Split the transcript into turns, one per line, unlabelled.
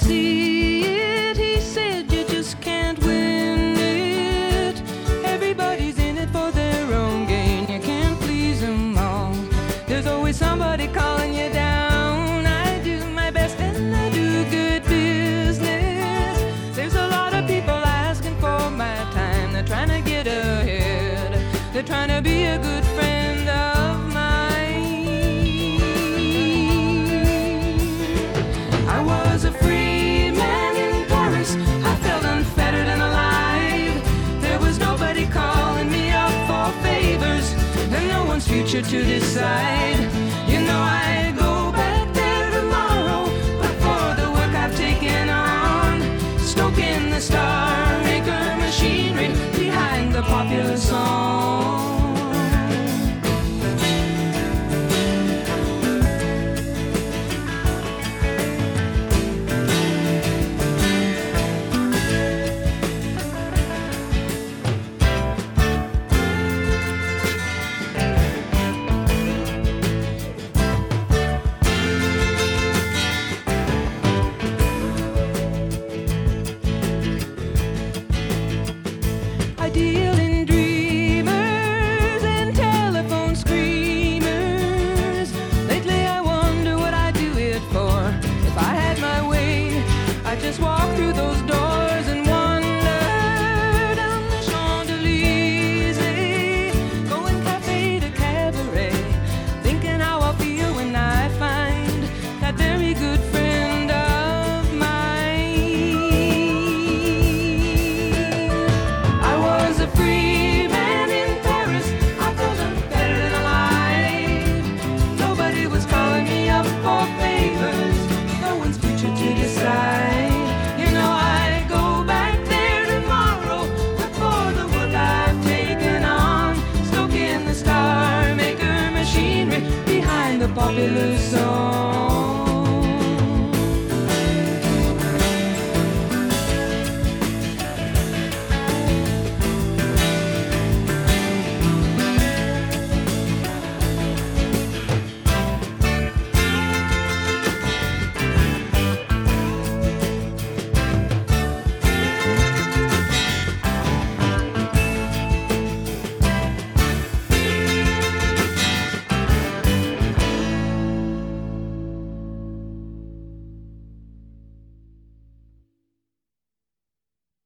see it. He said you just can't win it. Everybody's in it for their own gain. You can't please them all. There's always somebody calling you down. I do my best and I do good business. There's a lot of people asking for my time. They're trying to get ahead. They're trying to be a good friend of mine. I was a free man in Paris. I felt unfettered and alive. There was nobody calling me up for favors, and no one's future to decide. You know I'd go back there tomorrow, but for the work I've taken on, stoking the Star Maker machinery behind the popular song. I deal in dreamers and telephone screamers. Lately I wonder what I'd do it for. If I had my way, I'd just walk